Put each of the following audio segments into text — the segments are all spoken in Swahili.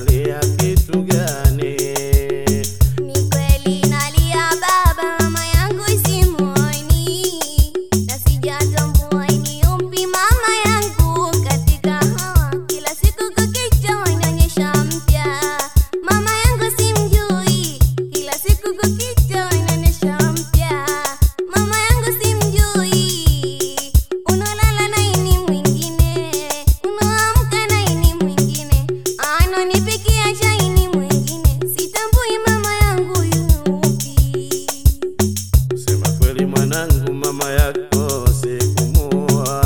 unalia kitu gani? Ni kweli nalia baba, mama yangu simuoni, na sijatambua ni yupi mama yangu katika hawa. Kila siku kukicha inaonyesha mpya, mama yangu simjui. Kila siku kukicha inaonyesha mpya, mama yangu simjui. Unalala na ini mwingine, unaamka na ini mwingine, ananipikia chai ni mwingine, sitambui mama yangu yupi. Sema kweli mwanangu, mama yako sikumuoa,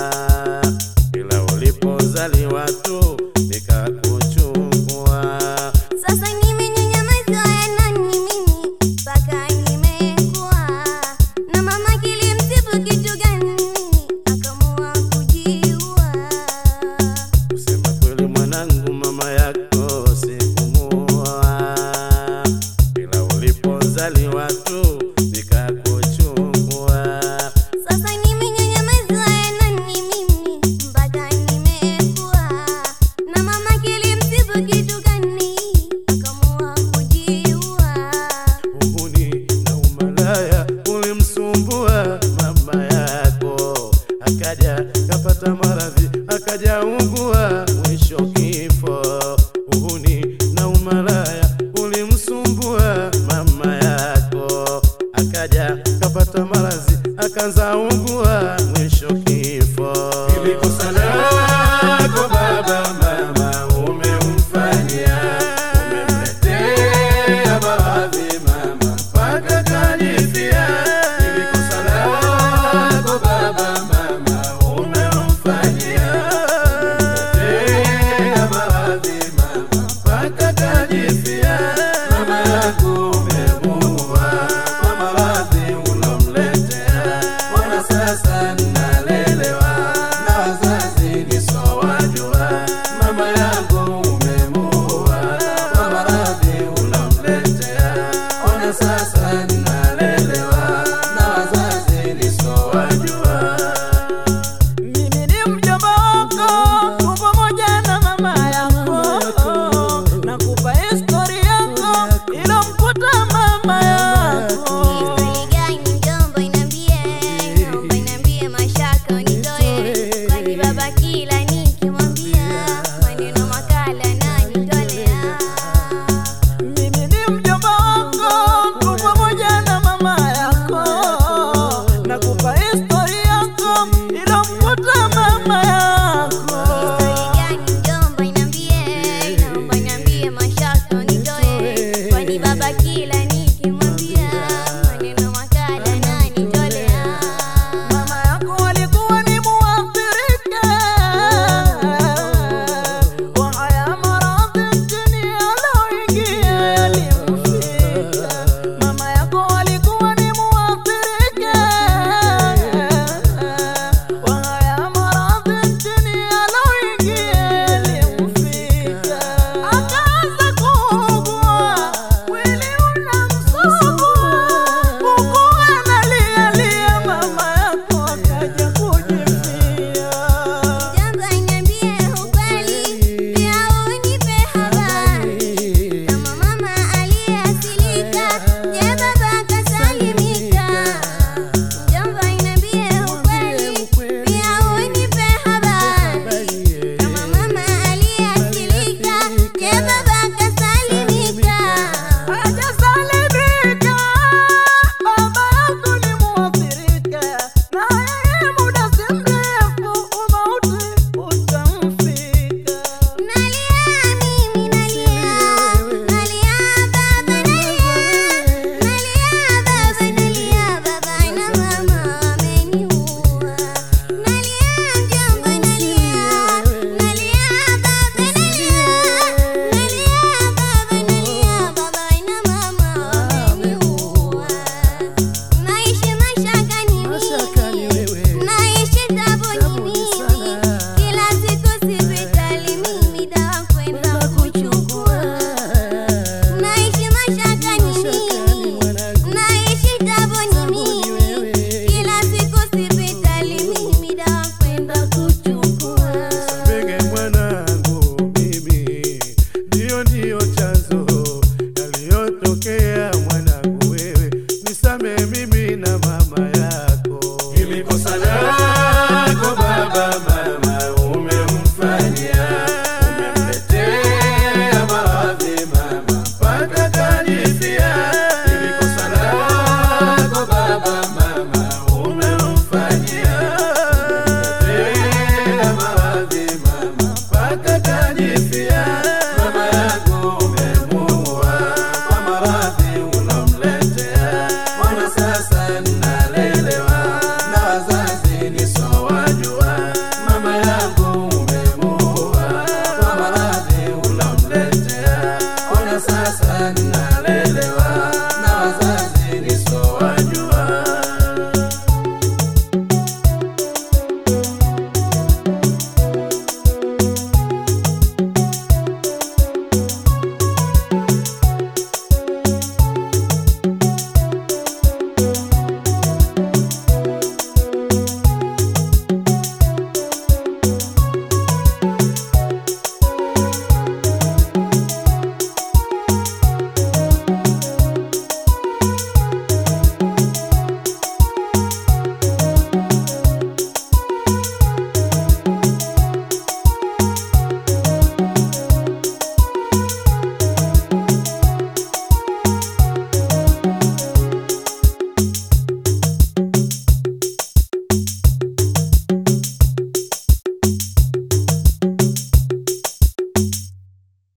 ila ulipozaliwa tu nikakuchukua. Sasa nimenyanyamazwa ya nani mimi mpaka nimekuwa, na mama kilimsibu kitu gani akaamua kujiua. Sema kweli mwanangu, mama yako sikumuoa, ila ulipozaliwa tu nikakuchukua. Sasa nimenyanyamazwa ya nani mimi mpaka nimekuwa, na mama kilimsibu kitu gani akaamua kujiua. Uhuni na umalaya ulimsumbua mama yako, akaja kapata maradhi, akaja ugua, mwisho kifo. Uhuni na umalaya ulimsumbua mama yako, akaja kapata maradhi, akaanza ugua, mwisho kifo. Ili kosa lako baba, mama umemfanyia, umemletea maradhi mama mpaka kanifia. Ili kosa lako baba, mama umemfanyia, umemletea maradhi mama mpaka kanifia. sio